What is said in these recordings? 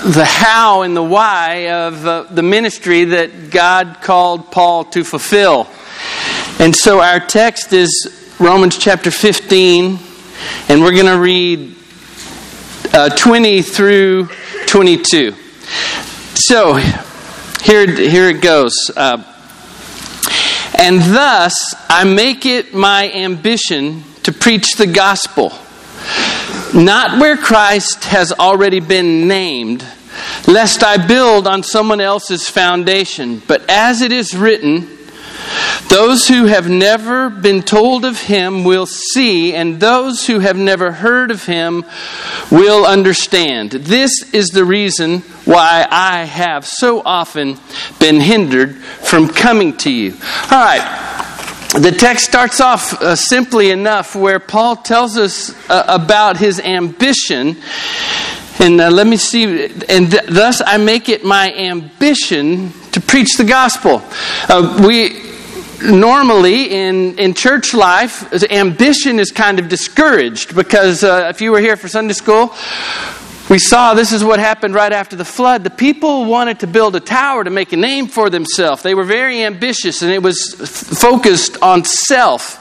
the how and the why of the ministry that God called Paul to fulfill. And so our text is Romans chapter 15, and we're going to read 20 through 22. So here it goes. And thus I make it my ambition to preach the gospel, not where Christ has already been named, lest I build on someone else's foundation. But as it is written, those who have never been told of him will see, and those who have never heard of him will understand. This is the reason why I have so often been hindered from coming to you. All right. The text starts off simply enough where Paul tells us about his ambition. And let me see. And thus I make it my ambition to preach the gospel. We normally in church life, ambition is kind of discouraged because if you were here for Sunday school, we saw this is what happened right after the flood. The people wanted to build a tower to make a name for themselves. They were very ambitious, and it was focused on self.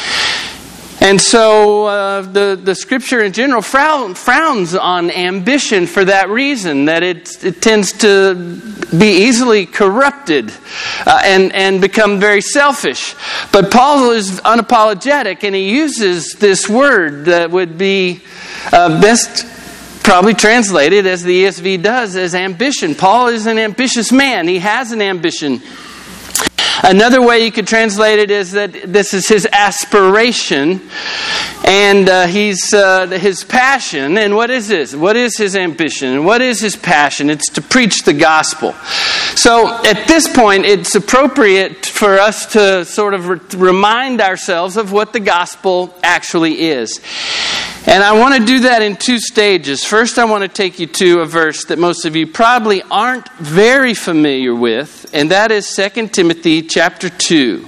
And so the Scripture in general frowns on ambition for that reason, that it tends to be easily corrupted and become very selfish. But Paul is unapologetic, and he uses this word that would be best probably translated, as the ESV does, as ambition. Paul is an ambitious man. He has an ambition. Another way you could translate it is that this is his aspiration and his passion. And what is this? What is his ambition? And what is his passion? It's to preach the gospel. So at this point, it's appropriate for us to sort of remind ourselves of what the gospel actually is. And I want to do that in two stages. First, I want to take you to a verse that most of you probably aren't very familiar with, and that is 2 Timothy chapter 2.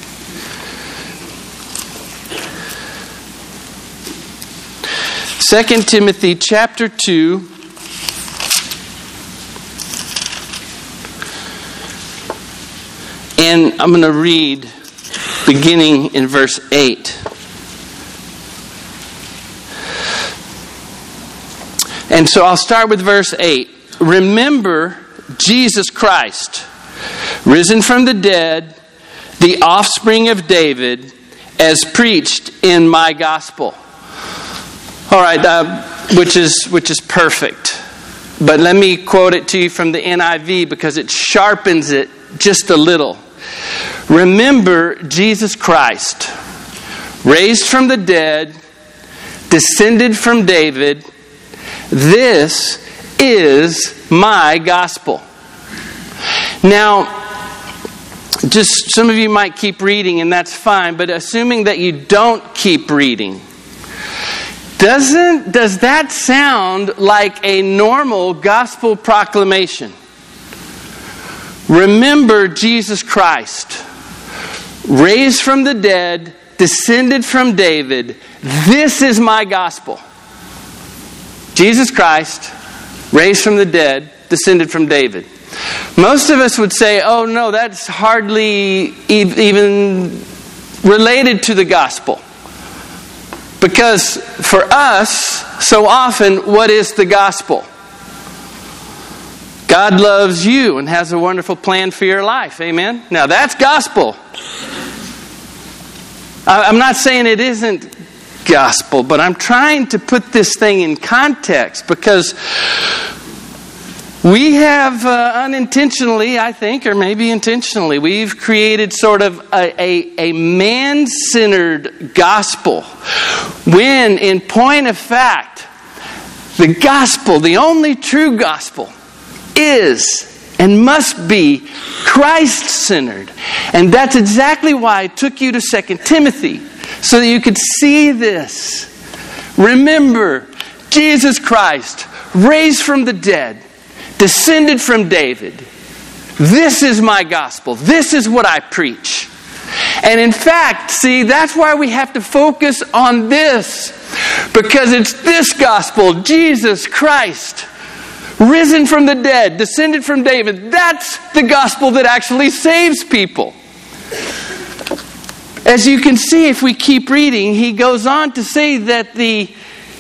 Second Timothy chapter 2. And I'm going to read beginning in verse 8. And so I'll start with verse 8. Remember Jesus Christ, risen from the dead, the offspring of David, as preached in my gospel. All right, which is perfect. But let me quote it to you from the NIV because it sharpens it just a little. Remember Jesus Christ, raised from the dead, descended from David. This is my gospel. Now, just some of you might keep reading, and that's fine, but assuming that you don't keep reading, does that sound like a normal gospel proclamation? Remember Jesus Christ, raised from the dead, descended from David. This is my gospel. Jesus Christ, raised from the dead, descended from David. Most of us would say, oh no, that's hardly even related to the gospel. Because for us, so often, what is the gospel? God loves you and has a wonderful plan for your life. Amen? Now that's gospel. I'm not saying it isn't gospel, but I'm trying to put this thing in context because we have unintentionally, I think, or maybe intentionally, we've created sort of a man-centered gospel when, in point of fact, the gospel, the only true gospel, is and must be Christ-centered. And that's exactly why I took you to 2 Timothy, so that you could see this. Remember, Jesus Christ, raised from the dead, descended from David. This is my gospel. This is what I preach. And in fact, see, that's why we have to focus on this. Because it's this gospel, Jesus Christ, risen from the dead, descended from David. That's the gospel that actually saves people. As you can see, if we keep reading, he goes on to say that the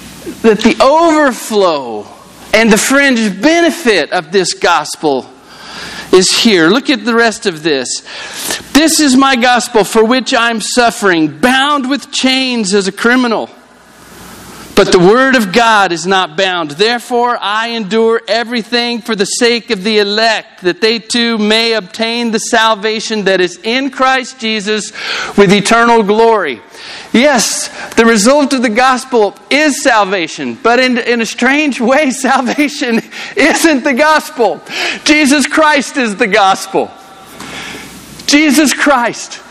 overflow and the fringe benefit of this gospel is here. Look at the rest of this. This is my gospel for which I'm suffering, bound with chains as a criminal. But the word of God is not bound. Therefore, I endure everything for the sake of the elect, that they too may obtain the salvation that is in Christ Jesus with eternal glory. Yes, the result of the gospel is salvation. But in a strange way, salvation isn't the gospel. Jesus Christ is the gospel. Jesus Christ,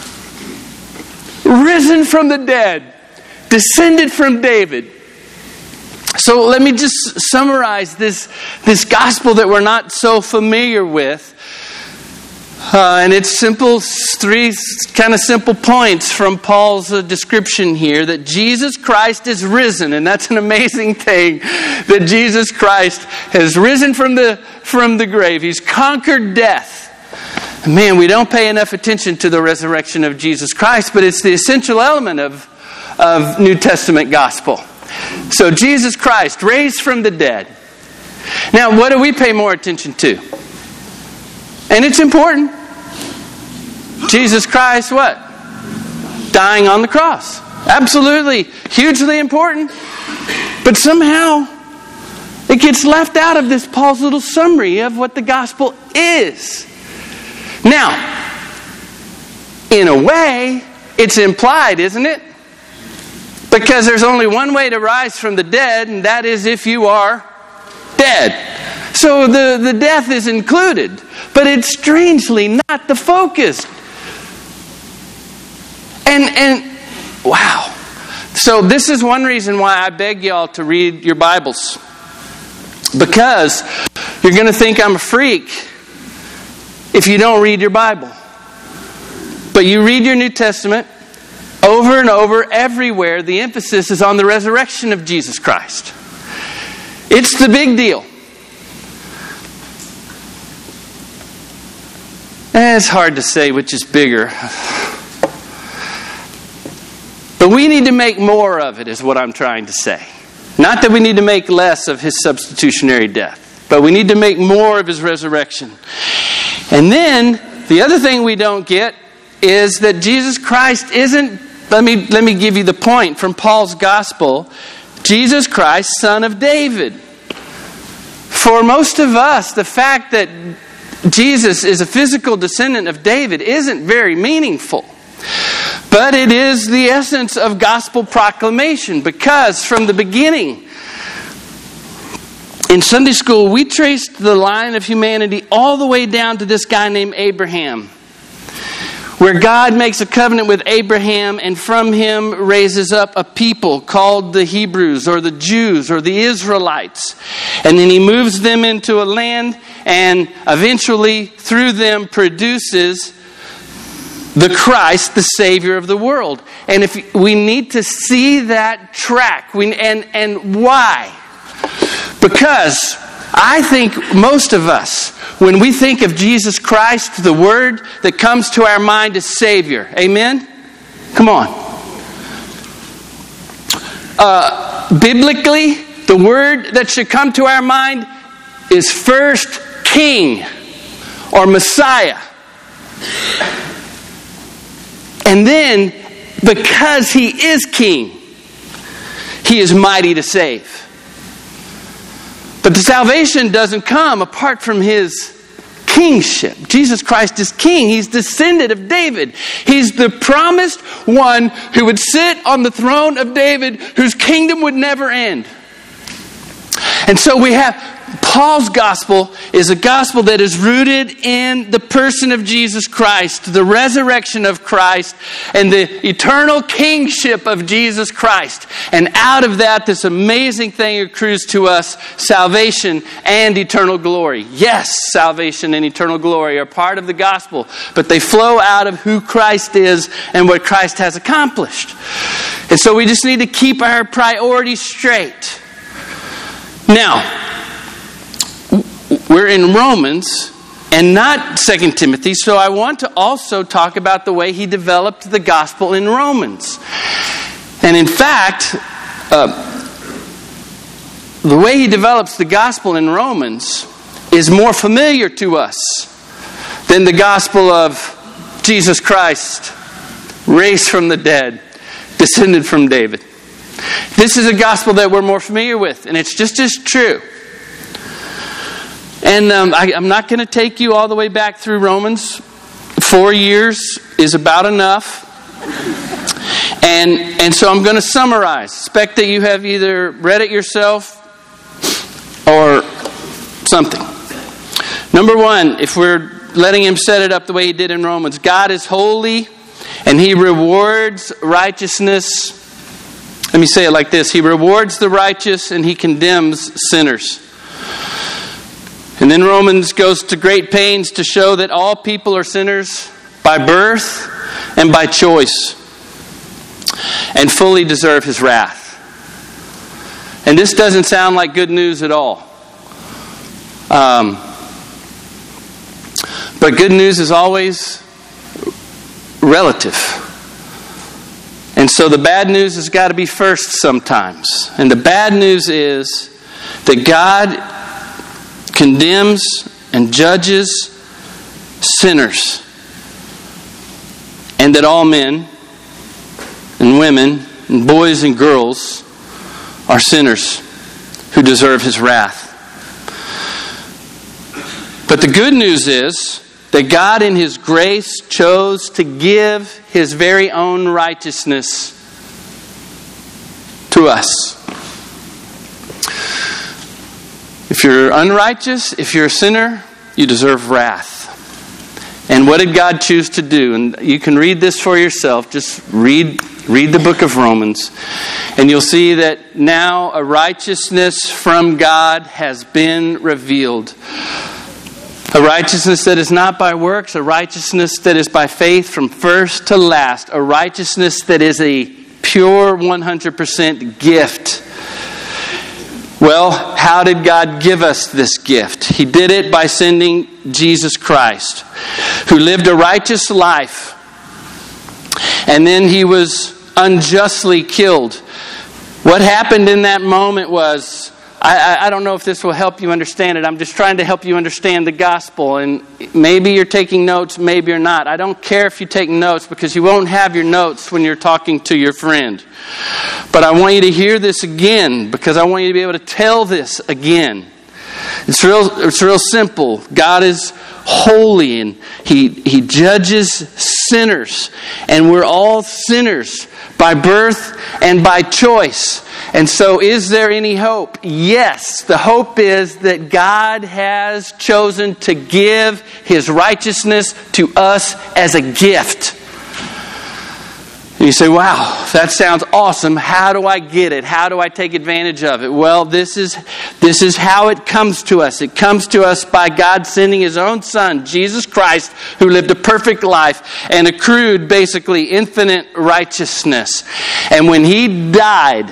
risen from the dead, descended from David. So let me just summarize this gospel that we're not so familiar with. And it's three kind of simple points from Paul's description here, that Jesus Christ is risen. And that's an amazing thing, that Jesus Christ has risen from the grave. He's conquered death. Man, we don't pay enough attention to the resurrection of Jesus Christ, but it's the essential element of New Testament gospel. So Jesus Christ, raised from the dead. Now, what do we pay more attention to? And it's important. Jesus Christ, what? Dying on the cross. Absolutely. Hugely important. But somehow, it gets left out of this Paul's little summary of what the gospel is. Now, in a way, it's implied, isn't it? Because there's only one way to rise from the dead, and that is if you are dead. So the death is included, but it's strangely not the focus. And wow. So this is one reason why I beg y'all to read your Bibles. Because you're going to think I'm a freak if you don't read your Bible. But you read your New Testament, over and over, everywhere, the emphasis is on the resurrection of Jesus Christ. It's the big deal. And it's hard to say which is bigger. But we need to make more of it, is what I'm trying to say. Not that we need to make less of his substitutionary death, but we need to make more of his resurrection. And then, the other thing we don't get is that Jesus Christ isn't, let me give you the point from Paul's gospel, Jesus Christ, son of David. For most of us, the fact that Jesus is a physical descendant of David isn't very meaningful. But it is the essence of gospel proclamation, because from the beginning, in Sunday school, we traced the line of humanity all the way down to this guy named Abraham, where God makes a covenant with Abraham and from him raises up a people called the Hebrews or the Jews or the Israelites. And then he moves them into a land and eventually through them produces the Christ, the Savior of the world. And if we need to see that track, and why? Because I think most of us, when we think of Jesus Christ, the word that comes to our mind is Savior. Amen? Come on. Biblically, the word that should come to our mind is first King or Messiah. And then, because he is King, he is mighty to save. But the salvation doesn't come apart from his kingship. Jesus Christ is king. He's descendant of David. He's the promised one who would sit on the throne of David, whose kingdom would never end. And so we have Paul's gospel is a gospel that is rooted in the person of Jesus Christ, the resurrection of Christ, and the eternal kingship of Jesus Christ. And out of that, this amazing thing accrues to us, salvation and eternal glory. Yes, salvation and eternal glory are part of the gospel, but they flow out of who Christ is and what Christ has accomplished. And so we just need to keep our priorities straight. Now, we're in Romans and not 2 Timothy, so I want to also talk about the way he developed the gospel in Romans. And in fact, the way he develops the gospel in Romans is more familiar to us than the gospel of Jesus Christ, raised from the dead, descended from David. This is a gospel that we're more familiar with, and it's just as true. And I'm not going to take you all the way back through Romans. 4 years is about enough. And so I'm going to summarize. Expect that you have either read it yourself or something. Number one, if we're letting him set it up the way he did in Romans, God is holy and he rewards righteousness. Let me say it like this. He rewards the righteous and he condemns sinners. And then Romans goes to great pains to show that all people are sinners by birth and by choice and fully deserve his wrath. And this doesn't sound like good news at all. But good news is always relative. And so the bad news has got to be first sometimes. And the bad news is that God condemns and judges sinners. And that all men and women and boys and girls are sinners who deserve his wrath. But the good news is that God in his grace chose to give his very own righteousness to us. If you're unrighteous, if you're a sinner, you deserve wrath. And what did God choose to do? And you can read this for yourself. Just read the book of Romans. And you'll see that now a righteousness from God has been revealed. A righteousness that is not by works, a righteousness that is by faith from first to last, a righteousness that is a pure 100% gift. Well, how did God give us this gift? He did it by sending Jesus Christ, who lived a righteous life, and then he was unjustly killed. What happened in that moment was, I don't know if this will help you understand it. I'm just trying to help you understand the gospel. And maybe you're taking notes, maybe you're not. I don't care if you take notes because you won't have your notes when you're talking to your friend. But I want you to hear this again because I want you to be able to tell this again. It's real simple. God is holy and He judges sinners. And we're all sinners by birth and by choice. And so is there any hope? Yes. The hope is that God has chosen to give His righteousness to us as a gift. And you say, wow, that sounds awesome. How do I get it? How do I take advantage of it? Well, this is how it comes to us. It comes to us by God sending His own Son, Jesus Christ, who lived a perfect life and accrued basically infinite righteousness. And when He died,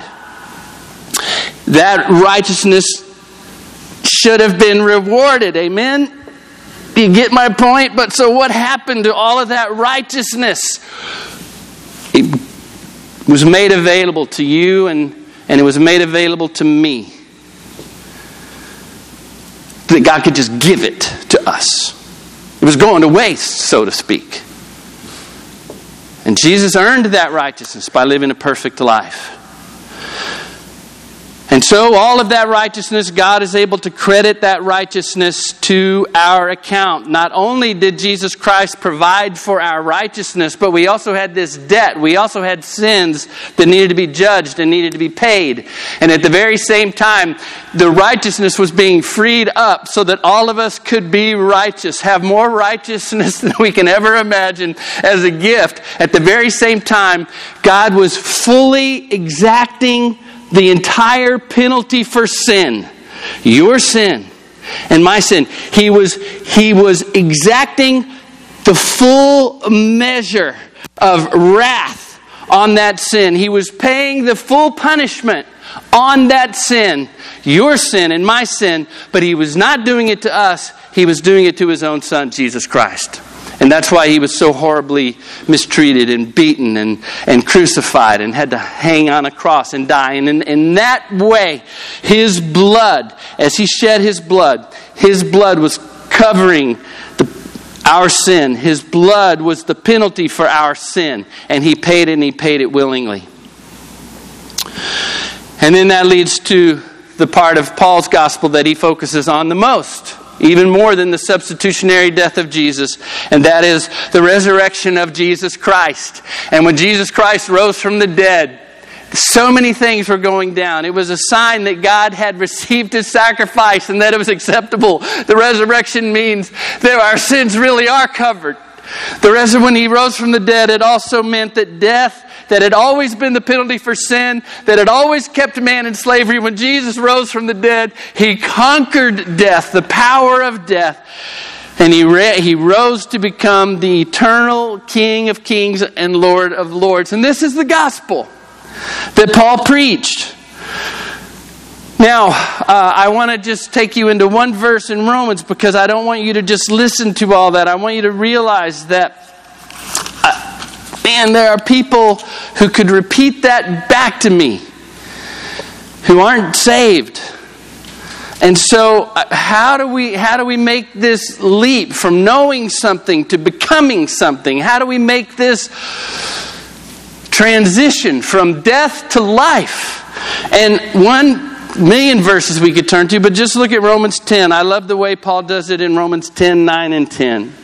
that righteousness should have been rewarded. Amen? You get my point? But so what happened to all of that righteousness? It was made available to you and it was made available to me. That God could just give it to us. It was going to waste, so to speak. And Jesus earned that righteousness by living a perfect life. And so all of that righteousness, God is able to credit that righteousness to our account. Not only did Jesus Christ provide for our righteousness, but we also had this debt. We also had sins that needed to be judged and needed to be paid. And at the very same time, the righteousness was being freed up so that all of us could be righteous, have more righteousness than we can ever imagine as a gift. At the very same time, God was fully exacting the entire penalty for sin, your sin and my sin. He was exacting the full measure of wrath on that sin. He was paying the full punishment on that sin, your sin and my sin, but He was not doing it to us. He was doing it to His own Son, Jesus Christ. And that's why He was so horribly mistreated and beaten and crucified and had to hang on a cross and die. And in that way, His blood, as He shed His blood was covering our sin. His blood was the penalty for our sin. And He paid it, and He paid it willingly. And then that leads to the part of Paul's gospel that he focuses on the most, even more than the substitutionary death of Jesus, and that is the resurrection of Jesus Christ. And when Jesus Christ rose from the dead, so many things were going down. It was a sign that God had received His sacrifice and that it was acceptable. The resurrection means that our sins really are covered. When He rose from the dead, it also meant that death, that had always been the penalty for sin, that had always kept man in slavery, when Jesus rose from the dead, He conquered death, the power of death. And He rose to become the eternal King of kings and Lord of lords. And this is the gospel that Paul preached. Now, I want to just take you into one verse in Romans, because I don't want you to just listen to all that. I want you to realize that, there are people who could repeat that back to me who aren't saved. And so, how do we make this leap from knowing something to becoming something? How do we make this transition from death to life? And 1,000,000 verses we could turn to, but just look at Romans 10. I love the way Paul does it in Romans 10, 9, and 10.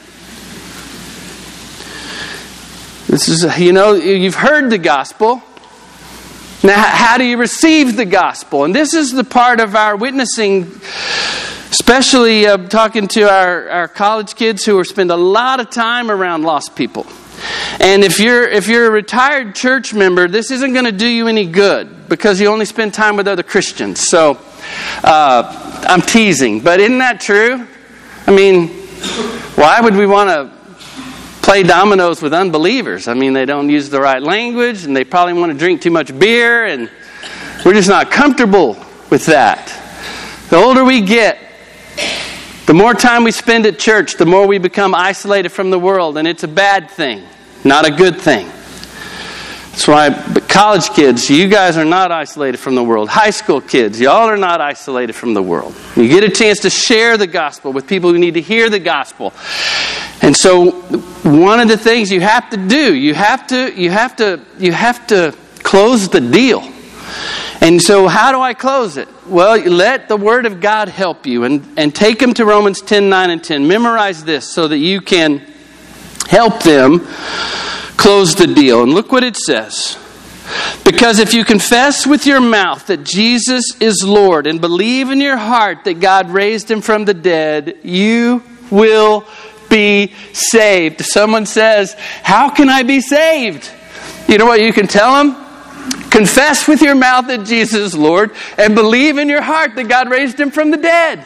This is, you've heard the gospel. Now, how do you receive the gospel? And this is the part of our witnessing, especially talking to our college kids who spend a lot of time around lost people. And if you're a retired church member, this isn't going to do you any good, because you only spend time with other Christians. So, I'm teasing, but isn't that true? I mean, why would we want to play dominoes with unbelievers? I mean, they don't use the right language, and they probably want to drink too much beer, and we're just not comfortable with that. The older we get, the more time we spend at church, the more we become isolated from the world, and it's a bad thing, not a good thing. That's why college kids, you guys are not isolated from the world. High school kids, y'all are not isolated from the world. You get a chance to share the gospel with people who need to hear the gospel. And so one of the things you have to do, you have to close the deal. And so how do I close it? Well, let the Word of God help you, and take them to Romans 10, 9, and 10. Memorize this so that you can help them close the deal. And look what it says. Because if you confess with your mouth that Jesus is Lord and believe in your heart that God raised Him from the dead, you will be saved. Someone says, how can I be saved? You know what you can tell them? Confess with your mouth that Jesus is Lord and believe in your heart that God raised Him from the dead.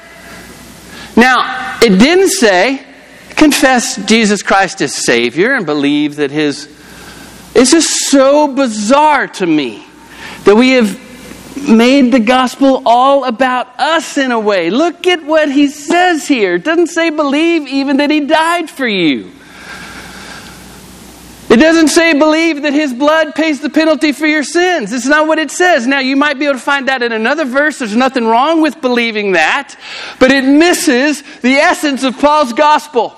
Now, it didn't say confess Jesus Christ as Savior and believe that His... It's just so bizarre to me that we have made the gospel all about us in a way. Look at what he says here. It doesn't say believe even that He died for you. It doesn't say believe that His blood pays the penalty for your sins. It's not what it says. Now, you might be able to find that in another verse. There's nothing wrong with believing that. But it misses the essence of Paul's gospel.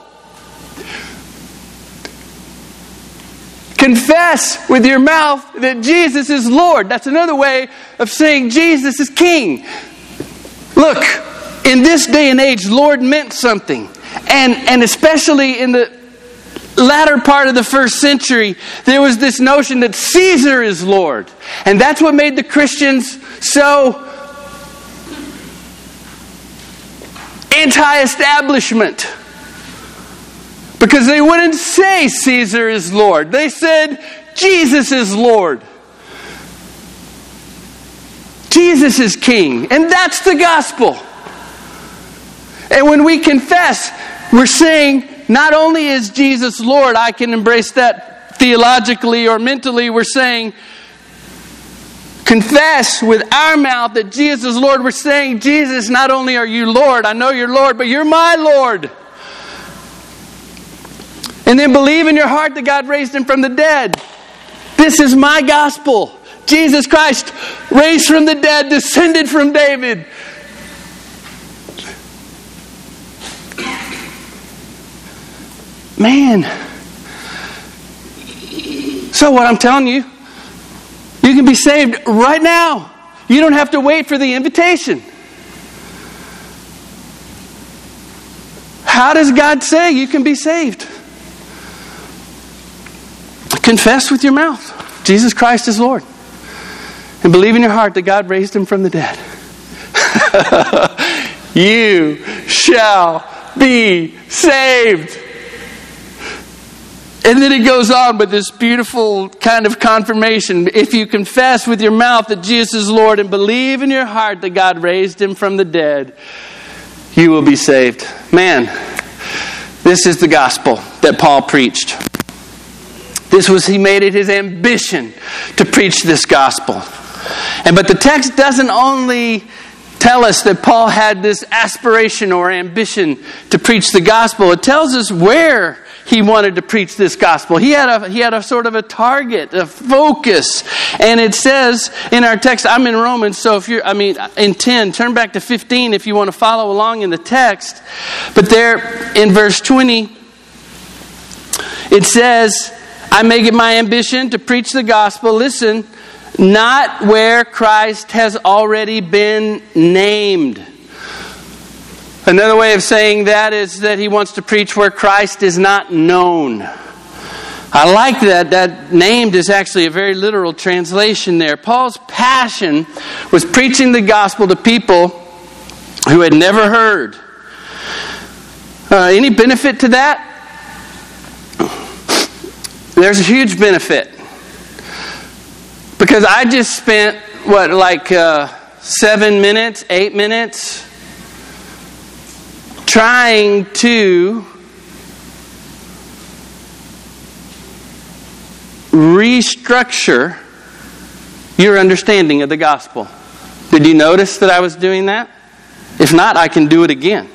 Confess with your mouth that Jesus is Lord. That's another way of saying Jesus is King. Look, in this day and age, Lord meant something. And especially in the latter part of the first century, there was this notion that Caesar is Lord. And that's what made the Christians so anti-establishment. Because they wouldn't say Caesar is Lord. They said Jesus is Lord. Jesus is King. And that's the gospel. And when we confess, we're saying not only is Jesus Lord, I can embrace that theologically or mentally, we're saying, confess with our mouth that Jesus is Lord. We're saying, Jesus, not only are you Lord, I know you're Lord, but you're my Lord. And then believe in your heart that God raised him from the dead. This is my gospel. Jesus Christ, raised from the dead, descended from David. Man. So what I'm telling you, you can be saved right now. You don't have to wait for the invitation. How does God say you can be saved? Confess with your mouth, Jesus Christ is Lord. And believe in your heart that God raised him from the dead. You shall be saved. And then it goes on with this beautiful kind of confirmation. If you confess with your mouth that Jesus is Lord and believe in your heart that God raised him from the dead, you will be saved. Man, this is the gospel that Paul preached. He made it his ambition to preach this gospel. But the text doesn't only tell us that Paul had this aspiration or ambition to preach the gospel. It tells us where he wanted to preach this gospel. He had a sort of a target, a focus. And it says in our text, I'm in Romans, so in 10, turn back to 15 if you want to follow along in the text. But there in verse 20, it says, I make it my ambition to preach the gospel, listen, not where Christ has already been named. Another way of saying that is that he wants to preach where Christ is not known. I like that. That named is actually a very literal translation there. Paul's passion was preaching the gospel to people who had never heard. Any benefit to that? There's a huge benefit. Because I just spent, 7 minutes, 8 minutes trying to restructure your understanding of the gospel. Did you notice that I was doing that? If not, I can do it again.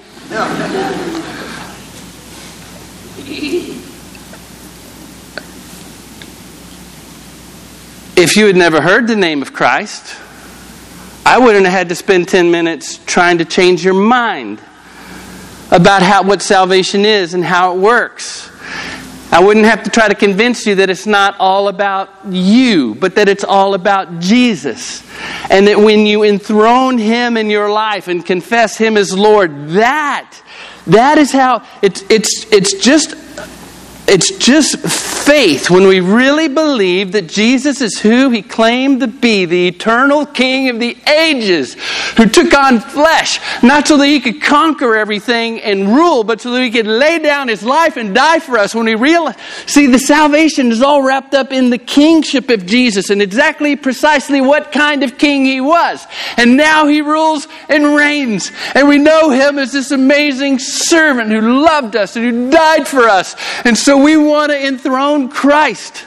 If you had never heard the name of Christ, I wouldn't have had to spend 10 minutes trying to change your mind about what salvation is and how it works. I wouldn't have to try to convince you that it's not all about you, but that it's all about Jesus. And that when you enthrone him in your life and confess him as Lord, that is how it's just faith when we really believe that Jesus is who he claimed to be, the eternal King of the ages, who took on flesh, not so that he could conquer everything and rule, but so that he could lay down his life and die for us. When we realize, the salvation is all wrapped up in the kingship of Jesus and precisely what kind of king he was. And now he rules and reigns. And we know him as this amazing servant who loved us and who died for us. And so we want to enthrone Christ,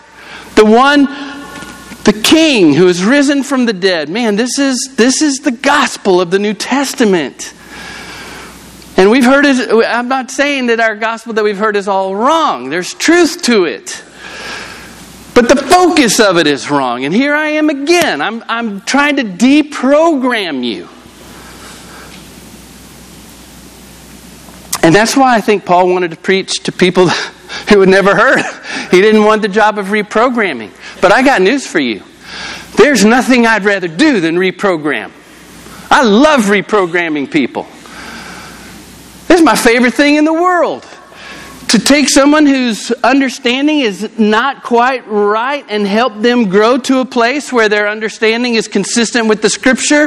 the King who is risen from the dead. Man, this is the gospel of the New Testament. And we've heard it. I'm not saying that our gospel that we've heard is all wrong. There's truth to it. But the focus of it is wrong. And here I am again. I'm trying to deprogram you. And that's why I think Paul wanted to preach to people who had never heard. He didn't want the job of reprogramming. But I got news for you. There's nothing I'd rather do than reprogram. I love reprogramming people. This is my favorite thing in the world. To take someone whose understanding is not quite right and help them grow to a place where their understanding is consistent with the Scripture.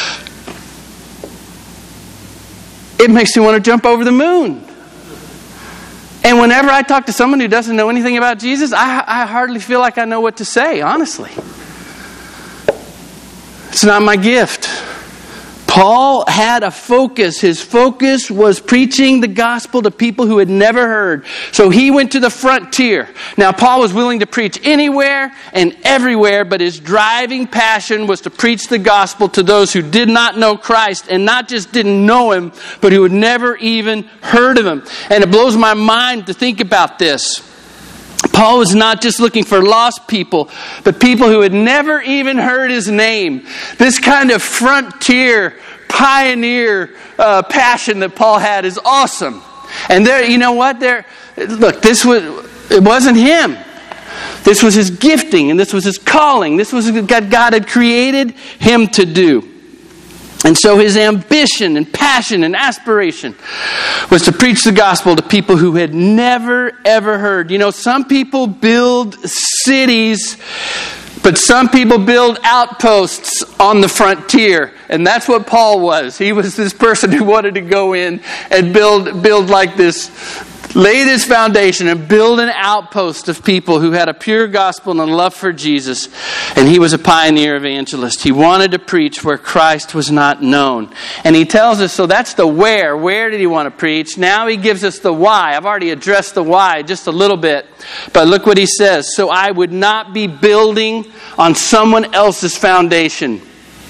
It makes me want to jump over the moon. And whenever I talk to someone who doesn't know anything about Jesus, I hardly feel like I know what to say, honestly. It's not my gift. Paul had a focus. His focus was preaching the gospel to people who had never heard. So he went to the frontier. Now, Paul was willing to preach anywhere and everywhere, but his driving passion was to preach the gospel to those who did not know Christ, and not just didn't know Him, but who had never even heard of Him. And it blows my mind to think about this. Paul was not just looking for lost people, but people who had never even heard His name. This kind of frontier, pioneer passion that Paul had is awesome. And there, you know what? Look, it wasn't him. This was his gifting, and this was his calling. This was what God had created him to do. And so his ambition and passion and aspiration was to preach the gospel to people who had never, ever heard. You know, some people build cities, but some people build outposts on the frontier. And that's what Paul was. He was this person who wanted to go in and build like this, lay this foundation and build an outpost of people who had a pure gospel and a love for Jesus. And he was a pioneer evangelist. He wanted to preach where Christ was not known. And he tells us, so that's the where. Where did he want to preach? Now he gives us the why. I've already addressed the why just a little bit. But look what he says. So I would not be building on someone else's foundation.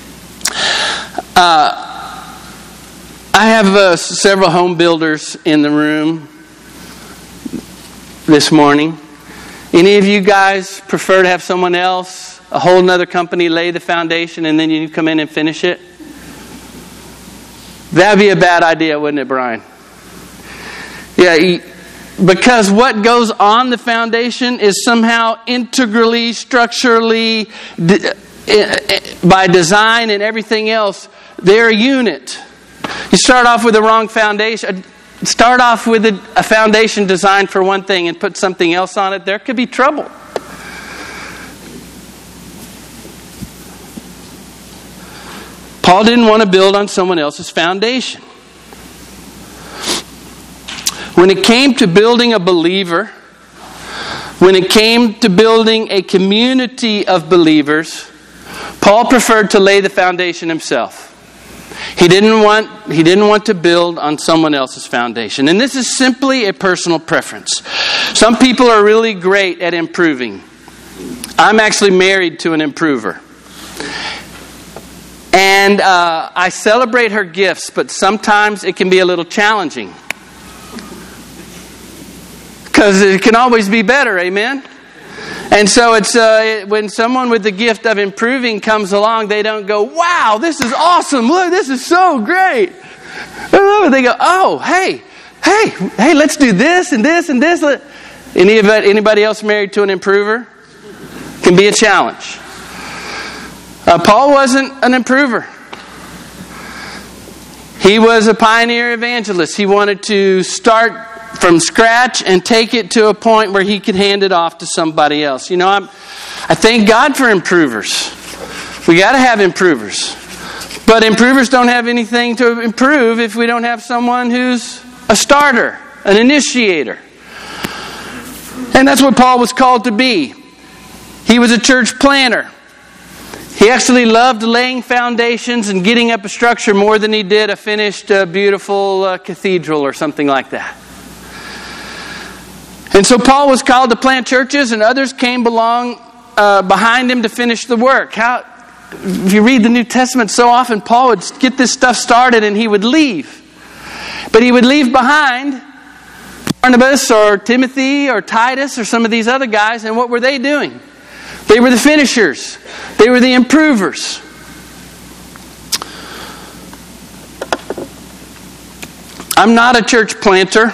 I have several home builders in the room this morning. Any of you guys prefer to have someone else, a whole other company, lay the foundation and then you come in and finish it? That'd be a bad idea, wouldn't it, Brian? Yeah, because what goes on the foundation is somehow integrally, structurally, by design and everything else, they're a unit. You start off with the wrong foundation. Start off with a foundation designed for one thing and put something else on it, there could be trouble. Paul didn't want to build on someone else's foundation. When it came to building a believer, when it came to building a community of believers, Paul preferred to lay the foundation himself. He didn't want to build on someone else's foundation. And this is simply a personal preference. Some people are really great at improving. I'm actually married to an improver. And I celebrate her gifts, but sometimes it can be a little challenging. Because it can always be better, amen? And so it's when someone with the gift of improving comes along, they don't go, wow, this is awesome. Look, this is so great. They go, oh, hey, let's do this and this and this. Anybody else married to an improver? Can be a challenge. Paul wasn't an improver. He was a pioneer evangelist. He wanted to start from scratch and take it to a point where he could hand it off to somebody else. You know, I thank God for improvers. We got to have improvers. But improvers don't have anything to improve if we don't have someone who's a starter, an initiator. And that's what Paul was called to be. He was a church planter. He actually loved laying foundations and getting up a structure more than he did a finished, beautiful cathedral or something like that. And so Paul was called to plant churches, and others came along behind him to finish the work. If you read the New Testament, so often Paul would get this stuff started and he would leave. But he would leave behind Barnabas or Timothy or Titus or some of these other guys, and what were they doing? They were the finishers. They were the improvers. I'm not a church planter.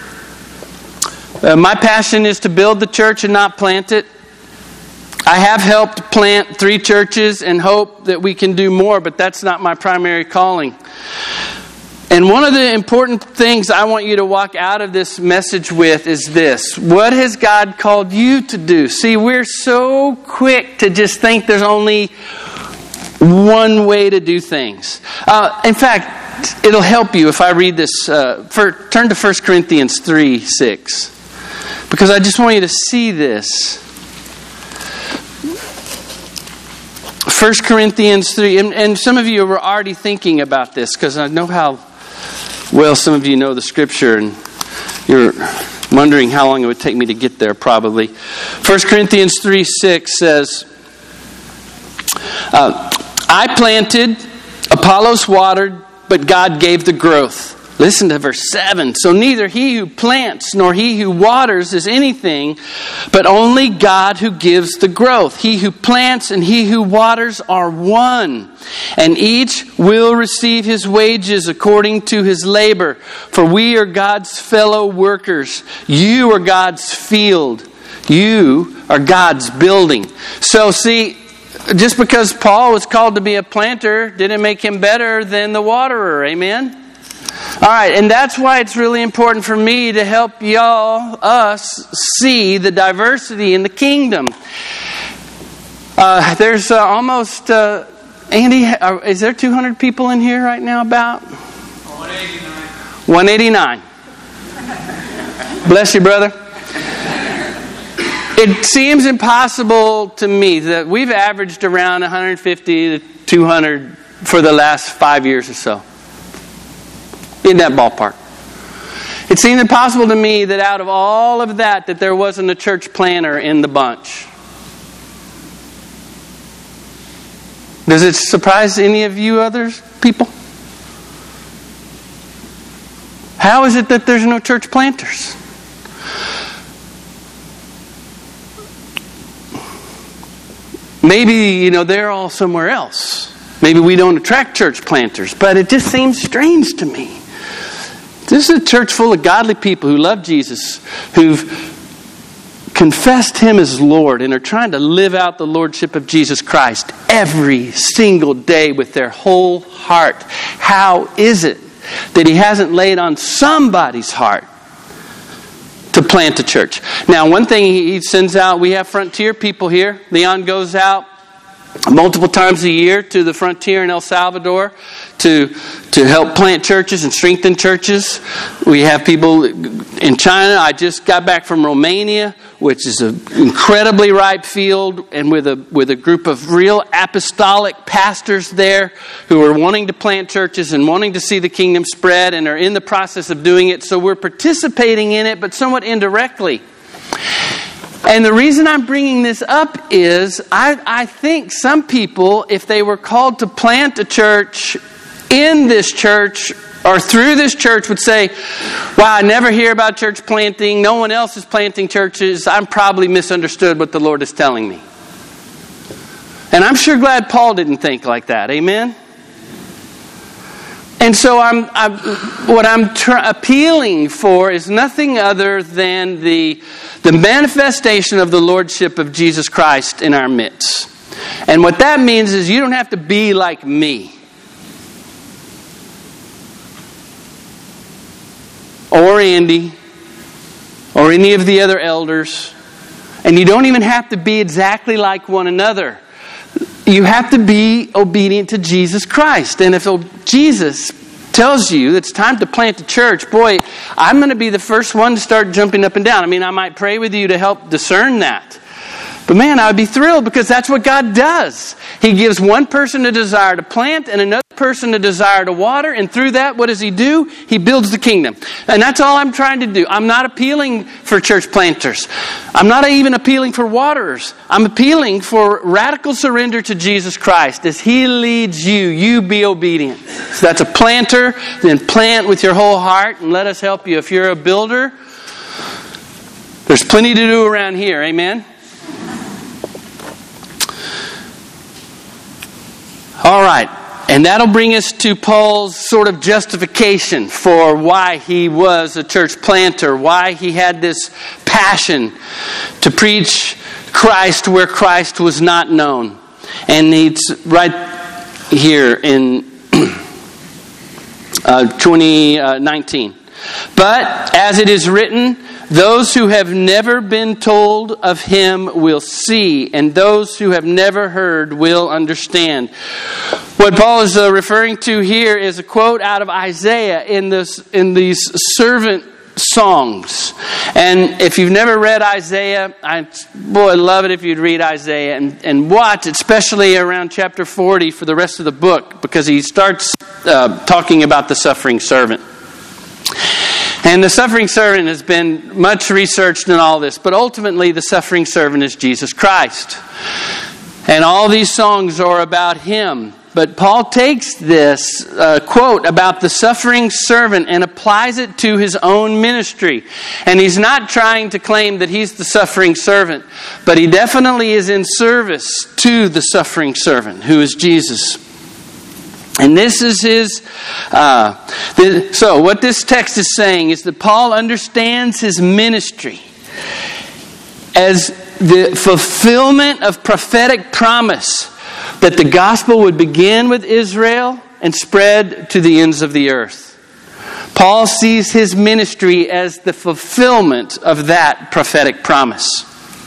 My passion is to build the church and not plant it. I have helped plant 3 churches and hope that we can do more, but that's not my primary calling. And one of the important things I want you to walk out of this message with is this. What has God called you to do? See, we're so quick to just think there's only one way to do things. In fact, it'll help you if I read this. Turn to 1 Corinthians 3:6. Because I just want you to see this. 1 Corinthians 3, and some of you are already thinking about this because I know how well some of you know the scripture and you're wondering how long it would take me to get there probably. 1 Corinthians 3:6 says, I planted, Apollos watered, but God gave the growth. Listen to verse 7. So neither he who plants nor he who waters is anything, but only God who gives the growth. He who plants and he who waters are one, and each will receive his wages according to his labor. For we are God's fellow workers. You are God's field. You are God's building. So see, just because Paul was called to be a planter didn't make him better than the waterer. Amen? All right, and that's why it's really important for me to help us see the diversity in the kingdom. There's almost, Andy, is there 200 people in here right now about? 189. Bless you, brother. It seems impossible to me that we've averaged around 150 to 200 for the last 5 years or so. In that ballpark. It seemed impossible to me that out of all of that there wasn't a church planter in the bunch. Does it surprise any of you others people? How is it that there's no church planters? Maybe, they're all somewhere else. Maybe we don't attract church planters, but it just seems strange to me. This is a church full of godly people who love Jesus, who've confessed Him as Lord and are trying to live out the Lordship of Jesus Christ every single day with their whole heart. How is it that He hasn't laid on somebody's heart to plant a church? Now, one thing He sends out, we have Frontier people here. Leon goes out multiple times a year to the Frontier in El Salvador to help plant churches and strengthen churches. We have people in China. I just got back from Romania, which is an incredibly ripe field, and with a group of real apostolic pastors there who are wanting to plant churches and wanting to see the kingdom spread and are in the process of doing it. So we're participating in it, but somewhat indirectly. And the reason I'm bringing this up is I think some people, if they were called to plant a church in this church or through this church, would say, wow, I never hear about church planting. No one else is planting churches. I'm probably misunderstood what the Lord is telling me. And I'm sure glad Paul didn't think like that. Amen? And so what I'm appealing for is nothing other than the manifestation of the Lordship of Jesus Christ in our midst. And what that means is you don't have to be like me. Or Andy. Or any of the other elders. And you don't even have to be exactly like one another. You have to be obedient to Jesus Christ. And if Jesus tells you that it's time to plant a church, boy, I'm going to be the first one to start jumping up and down. I mean, I might pray with you to help discern that. But man, I would be thrilled because that's what God does. He gives one person a desire to plant and another person a desire to water. And through that, what does He do? He builds the kingdom. And that's all I'm trying to do. I'm not appealing for church planters. I'm not even appealing for waterers. I'm appealing for radical surrender to Jesus Christ. As He leads you, you be obedient. So that's a planter. Then plant with your whole heart and let us help you. If you're a builder, there's plenty to do around here. Amen? All right, and that'll bring us to Paul's sort of justification for why he was a church planter, why he had this passion to preach Christ where Christ was not known. And it's right here in 2019. But as it is written, those who have never been told of Him will see, and those who have never heard will understand. What Paul is referring to here is a quote out of Isaiah in these servant songs. And if you've never read Isaiah, I'd love it if you'd read Isaiah and watch, especially around chapter 40 for the rest of the book, because he starts talking about the suffering servant. And the suffering servant has been much researched in all this, but ultimately the suffering servant is Jesus Christ. And all these songs are about Him. But Paul takes this quote about the suffering servant and applies it to his own ministry. And he's not trying to claim that he's the suffering servant, but he definitely is in service to the suffering servant, who is Jesus. And this is his... So what this text is saying is that Paul understands his ministry as the fulfillment of prophetic promise that the gospel would begin with Israel and spread to the ends of the earth. Paul sees his ministry as the fulfillment of that prophetic promise.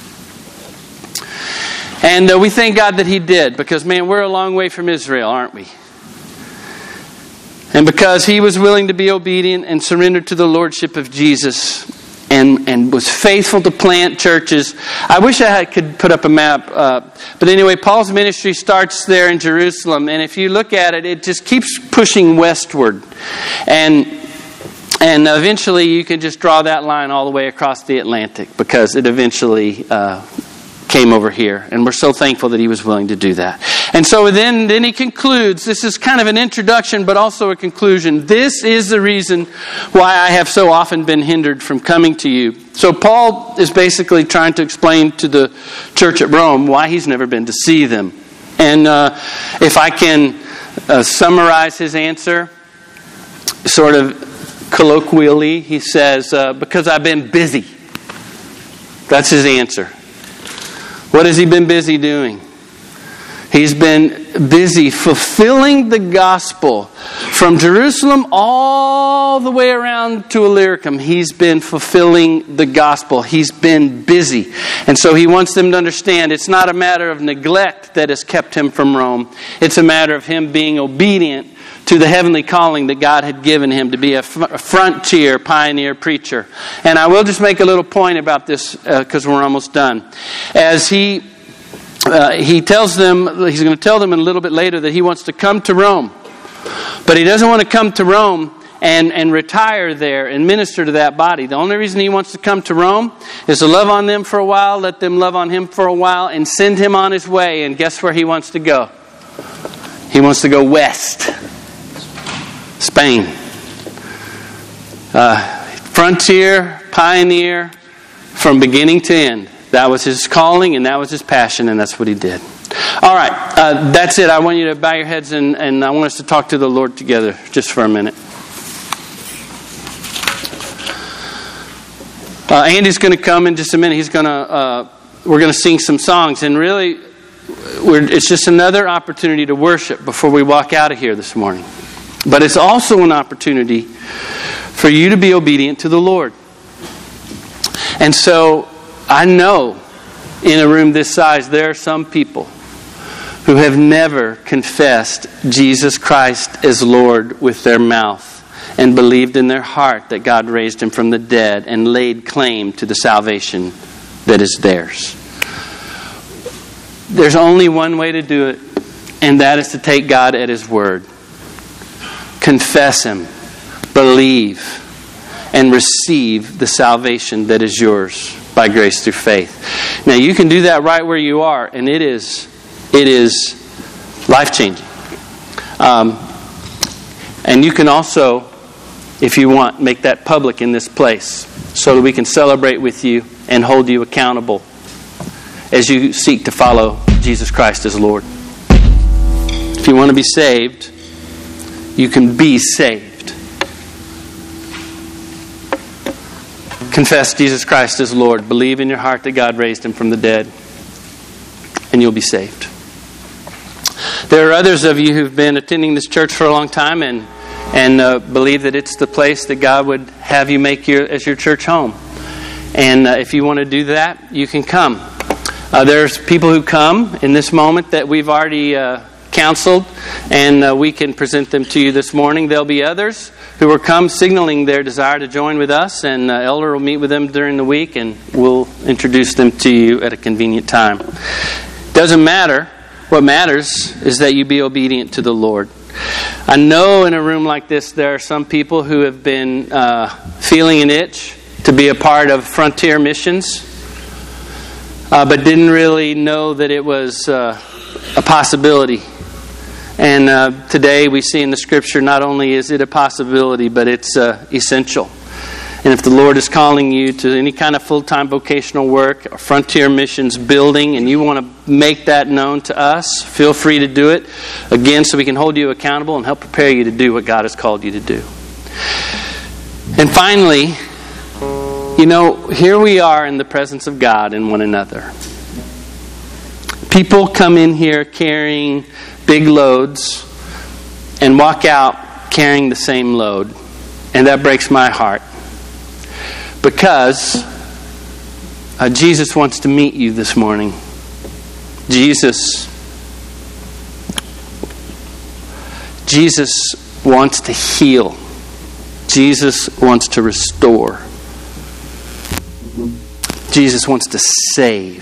And we thank God that he did, because, man, we're a long way from Israel, aren't we? And because he was willing to be obedient and surrender to the lordship of Jesus and was faithful to plant churches. I wish I could put up a map. But anyway, Paul's ministry starts there in Jerusalem. And if you look at it, it just keeps pushing westward. And eventually you can just draw that line all the way across the Atlantic, because it eventually came over here. And we're so thankful that he was willing to do that. And so then he concludes, this is kind of an introduction but also a conclusion. This is the reason why I have so often been hindered from coming to you. So Paul is basically trying to explain to the church at Rome why he's never been to see them. And if I can summarize his answer, sort of colloquially, he says, because I've been busy. That's his answer. What has he been busy doing? He's been busy fulfilling the gospel from Jerusalem all the way around to Illyricum. He's been fulfilling the gospel. He's been busy. And so he wants them to understand it's not a matter of neglect that has kept him from Rome. It's a matter of him being obedient to the heavenly calling that God had given him to be a frontier pioneer preacher. And I will just make a little point about this because we're almost done. As he tells them, he's going to tell them a little bit later that he wants to come to Rome. But he doesn't want to come to Rome and retire there and minister to that body. The only reason he wants to come to Rome is to love on them for a while, let them love on him for a while, and send him on his way. And guess where he wants to go? He wants to go west. Spain. Frontier, pioneer, from beginning to end. That was his calling, and that was his passion, and that's what he did. All right, that's it. I want you to bow your heads, and I want us to talk to the Lord together just for a minute. Andy's going to come in just a minute. We're going to sing some songs, and really, it's just another opportunity to worship before we walk out of here this morning. But it's also an opportunity for you to be obedient to the Lord. And so I know in a room this size there are some people who have never confessed Jesus Christ as Lord with their mouth and believed in their heart that God raised him from the dead and laid claim to the salvation that is theirs. There's only one way to do it, and that is to take God at his word. Confess him, believe, and receive the salvation that is yours by grace through faith. Now you can do that right where you are, and it is life-changing. And you can also, if you want, make that public in this place so that we can celebrate with you and hold you accountable as you seek to follow Jesus Christ as Lord. If you want to be saved, you can be saved. Confess Jesus Christ as Lord. Believe in your heart that God raised him from the dead, and you'll be saved. There are others of you who've been attending this church for a long time and believe that it's the place that God would have you make as your church home. And if you want to do that, you can come. There's people who come in this moment that we've already counseled, and we can present them to you this morning. There'll be others who will come signaling their desire to join with us, and Elder will meet with them during the week, and we'll introduce them to you at a convenient time. Doesn't matter. What matters is that you be obedient to the Lord. I know in a room like this there are some people who have been feeling an itch to be a part of Frontier Missions, but didn't really know that it was a possibility. And today we see in the Scripture not only is it a possibility, but it's essential. And if the Lord is calling you to any kind of full-time vocational work, or Frontier Missions building, and you want to make that known to us, feel free to do it. Again, so we can hold you accountable and help prepare you to do what God has called you to do. And finally, here we are in the presence of God and one another. People come in here carrying big loads and walk out carrying the same load. And that breaks my heart. Because Jesus wants to meet you this morning. Jesus wants to heal. Jesus wants to restore. Jesus wants to save.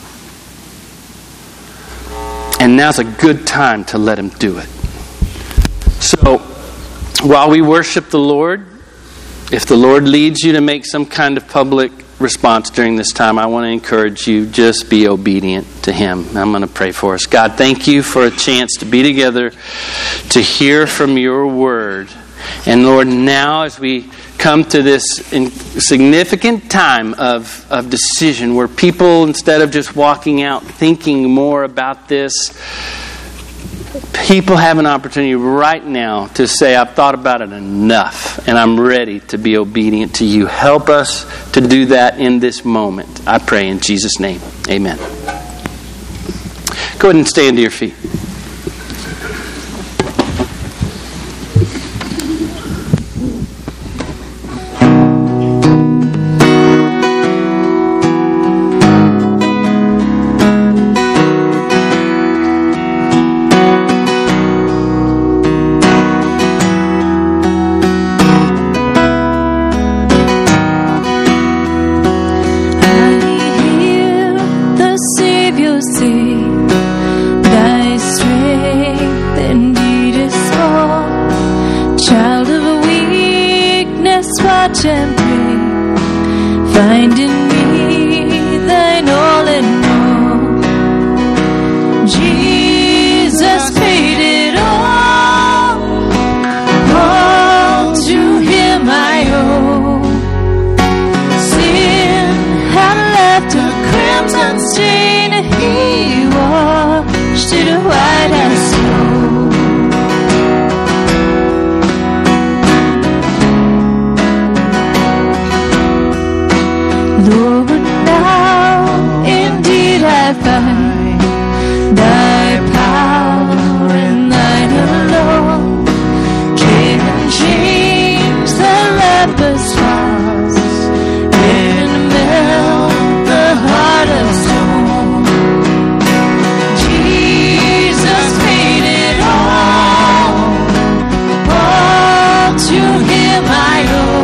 And now's a good time to let Him do it. So, while we worship the Lord, if the Lord leads you to make some kind of public response during this time, I want to encourage you, just be obedient to Him. I'm going to pray for us. God, thank you for a chance to be together, to hear from your word. And Lord, now as we come to this significant time of decision where people, instead of just walking out thinking more about this, people have an opportunity right now to say, I've thought about it enough and I'm ready to be obedient to you. Help us to do that in this moment. I pray in Jesus' name. Amen. Go ahead and stand to your feet. Find in me thine all in all. Jesus paid it all. All to Him I owe. Sin had left a crimson stain, and He washed it white as snow. Lord, now indeed I find thy power and thine alone can change the leper's heart and melt the heart of stone. Jesus paid it all to Him I owe.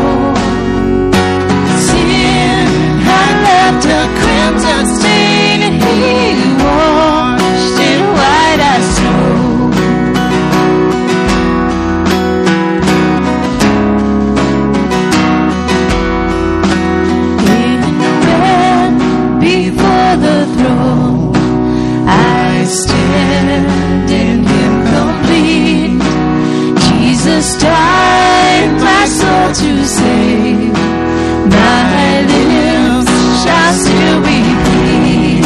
A crimson stain, and He washed it white as snow. And when before the throne I stand in Him complete, Jesus died my soul to save. My lips shall still be clean.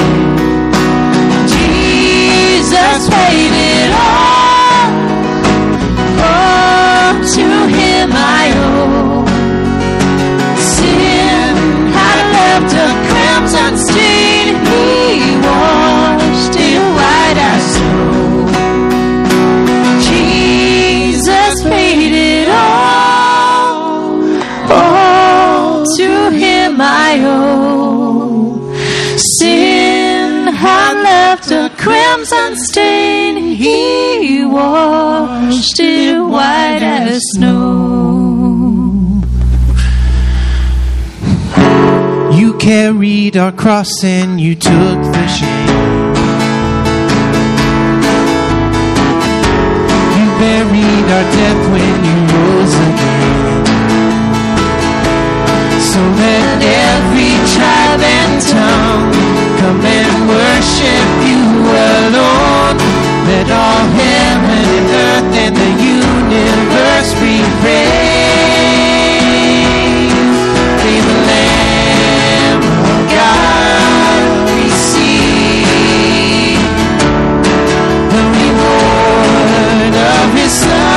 Jesus paid it all to Him I owe. Sin had left a crimson stain, and He washed it white as snow. Jesus paid it all to Him I owe. Sin had left left a crimson stain. He washed it white as snow. You carried our cross and you took the shame. You buried our death when you rose again. So let every tribe and tongue come and worship you alone. Let all heaven and earth and the universe bring praise. May the Lamb of God receive the reward of his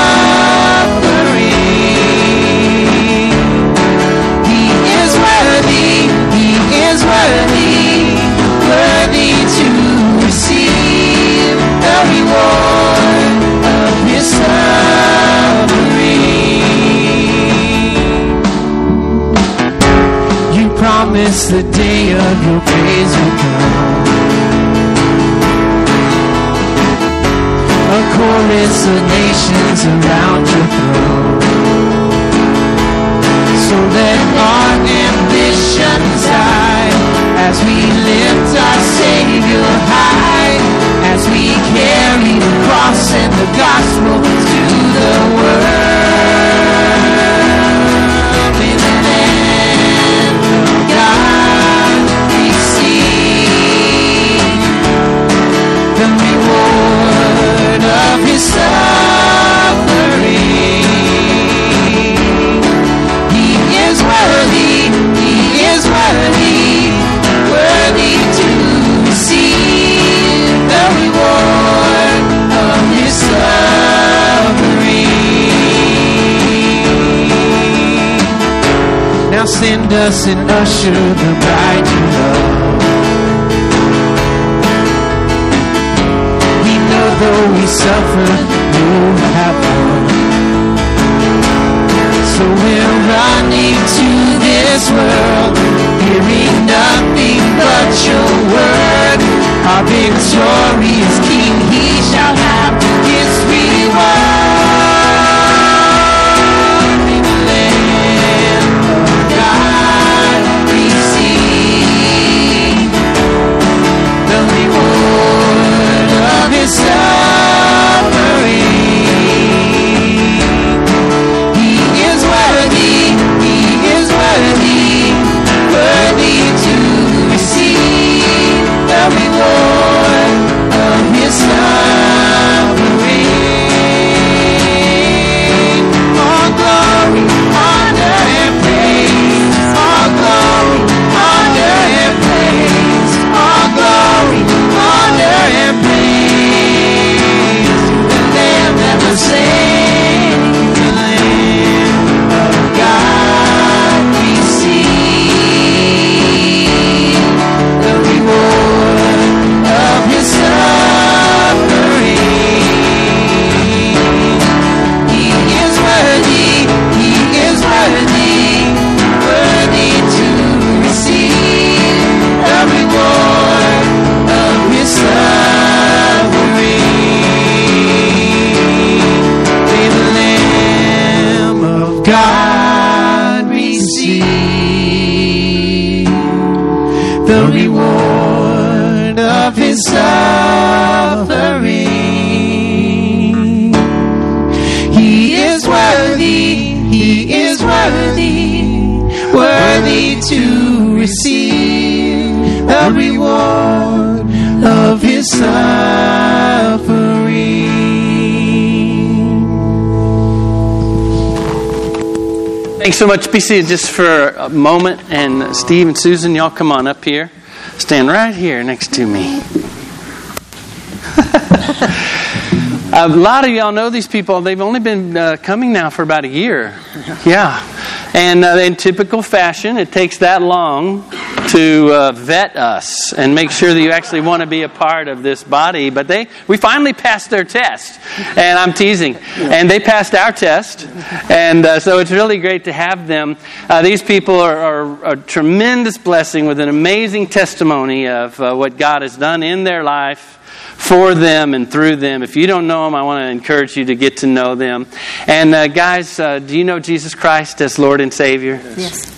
suffering. He is worthy, worthy to receive the reward of his suffering. You promised the day of your praise would come. A chorus of nations around your throne. So let our ambitions die as we lift our Savior high, as we carry the cross and the gospel to the world. May the Lamb of God receive the reward of his suffering. He is worthy, worthy to receive the reward of his suffering. Now send us and usher the bride to love. We know though we suffer, you'll have won. So we're running to this world, hearing nothing but your word. Our victorious King, he shall have his reward. May the Lamb of God receive the reward of his suffering. He is worthy to receive the reward of his suffering. All glory, honor, and praise. All glory, honor, and praise. All glory, honor, and praise. To the Lamb that was slain, the Lamb of God receive the reward of his suffering. He is worthy, worthy to receive the reward of his suffering. May the Lamb of God receive the reward of his suffering. He is worthy to receive the reward of his suffering. Thanks so much. Be seated just for a moment. And Steve and Susan, y'all come on up here. Stand right here next to me. A lot of y'all know these people. They've only been coming now for about a year. Yeah. And in typical fashion, it takes that long to vet us and make sure that you actually want to be a part of this body. But we finally passed their test, and I'm teasing. And they passed our test, and so it's really great to have them. These people are a tremendous blessing with an amazing testimony of what God has done in their life, for them and through them. If you don't know them, I want to encourage you to get to know them. And guys, do you know Jesus Christ as Lord and Savior? Yes.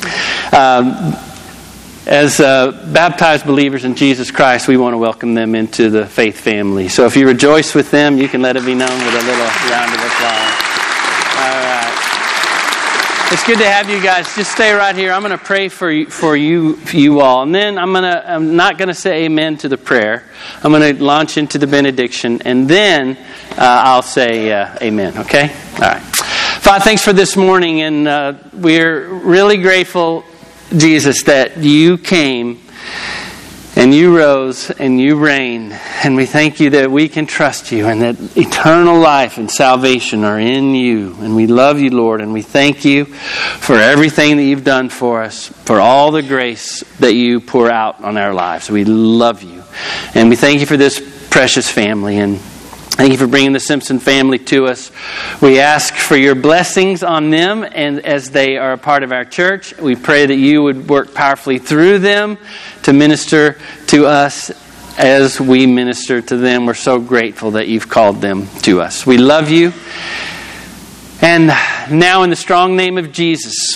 As baptized believers in Jesus Christ, we want to welcome them into the faith family. So if you rejoice with them, you can let it be known with a little round of applause. All right. It's good to have you guys. Just stay right here. I'm going to pray for you all. And then I'm not going to say amen to the prayer. I'm going to launch into the benediction. And then I'll say amen. Okay? All right. Father, thanks for this morning. And we're really grateful, Jesus, that you came and you rose and you reign. And we thank you that we can trust you and that eternal life and salvation are in you. And we love you, Lord. And we thank you for everything that you've done for us, for all the grace that you pour out on our lives. We love you. And we thank you for this precious family. And thank you for bringing the Simpson family to us. We ask for your blessings on them, and as they are a part of our church, we pray that you would work powerfully through them to minister to us as we minister to them. We're so grateful that you've called them to us. We love you. And now in the strong name of Jesus,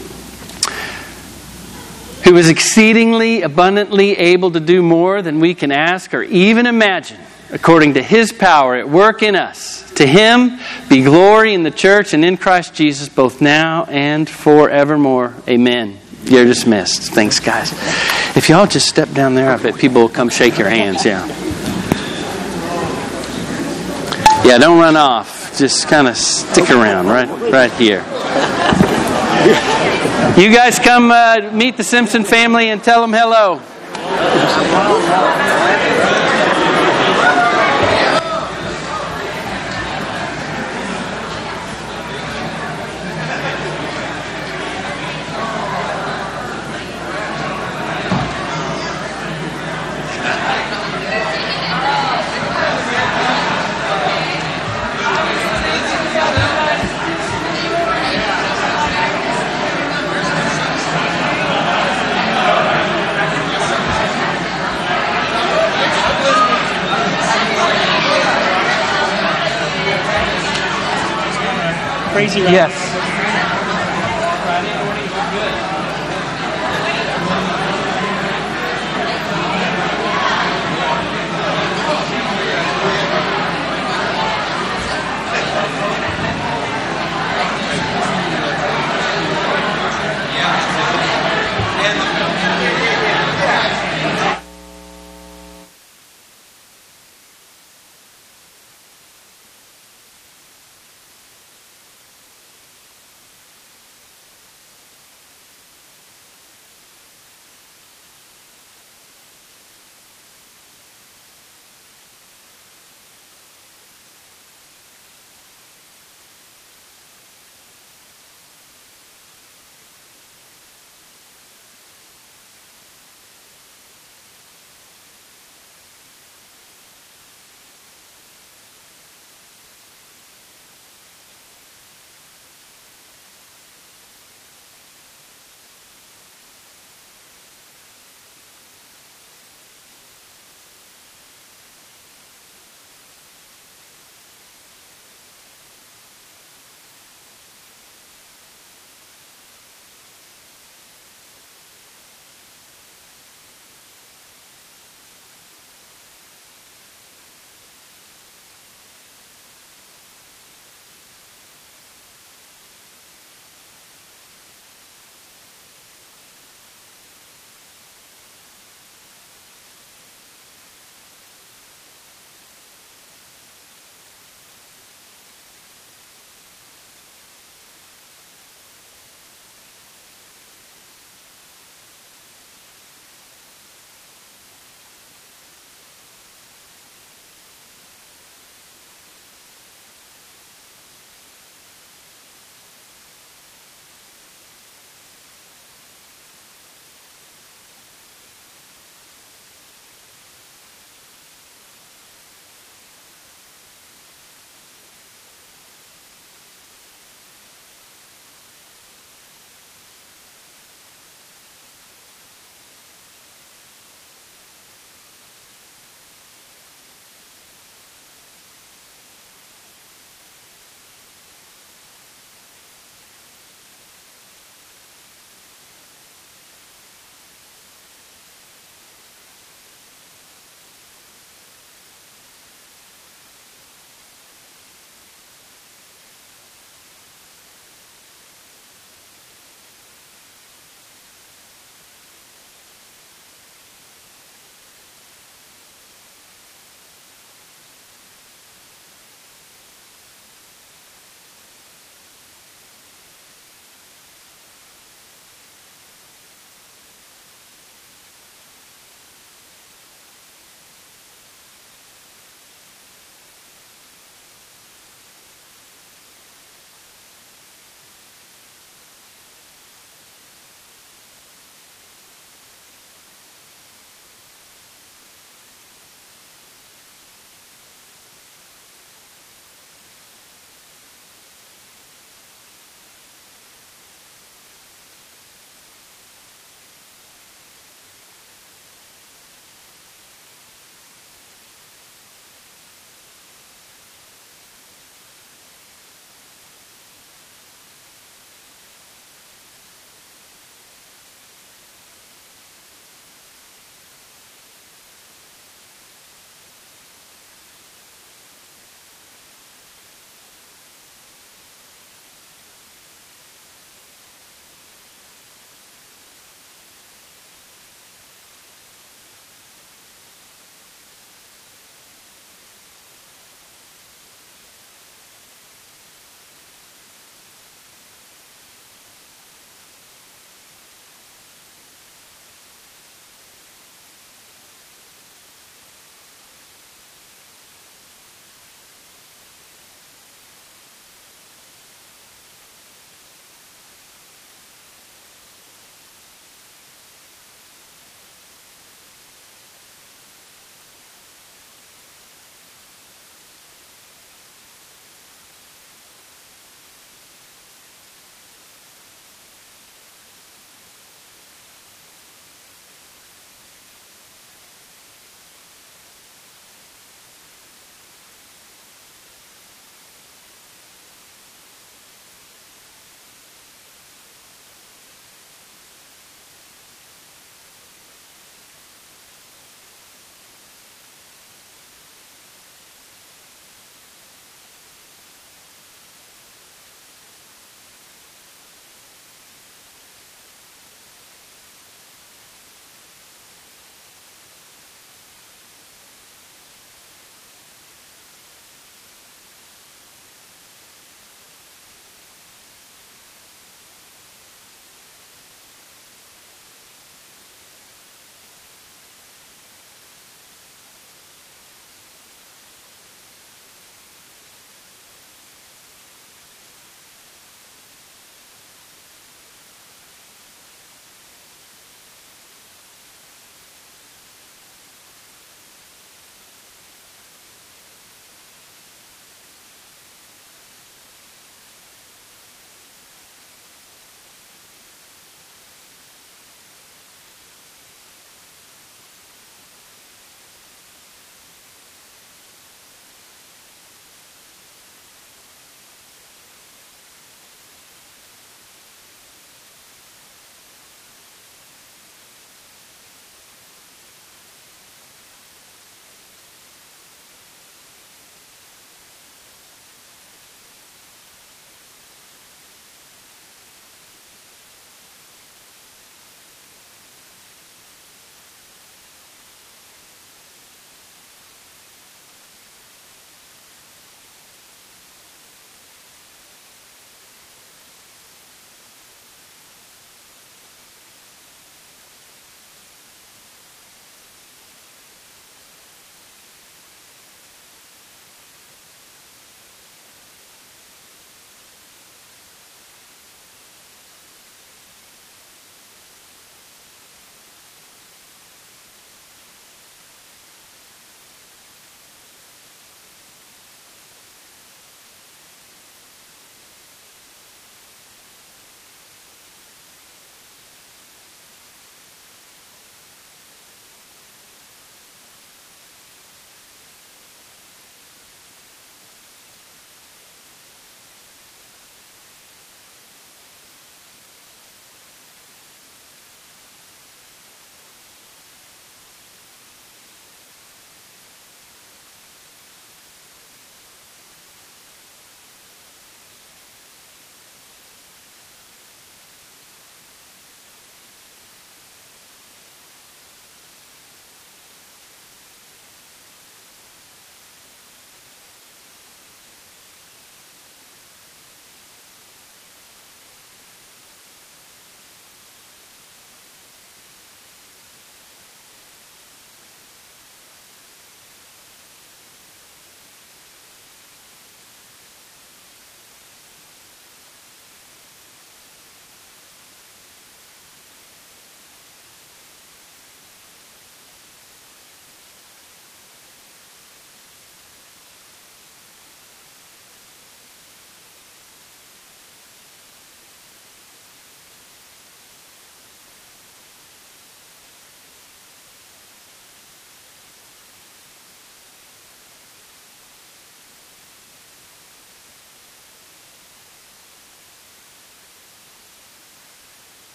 who is exceedingly abundantly able to do more than we can ask or even imagine, according to His power at work in us. To Him be glory in the church and in Christ Jesus, both now and forevermore. Amen. You're dismissed. Thanks, guys. If y'all just step down there, I bet people will come shake your hands. Yeah, don't run off. Just kind of stick around right here. You guys come meet the Simpson family and tell them hello. Crazy ride. Yes.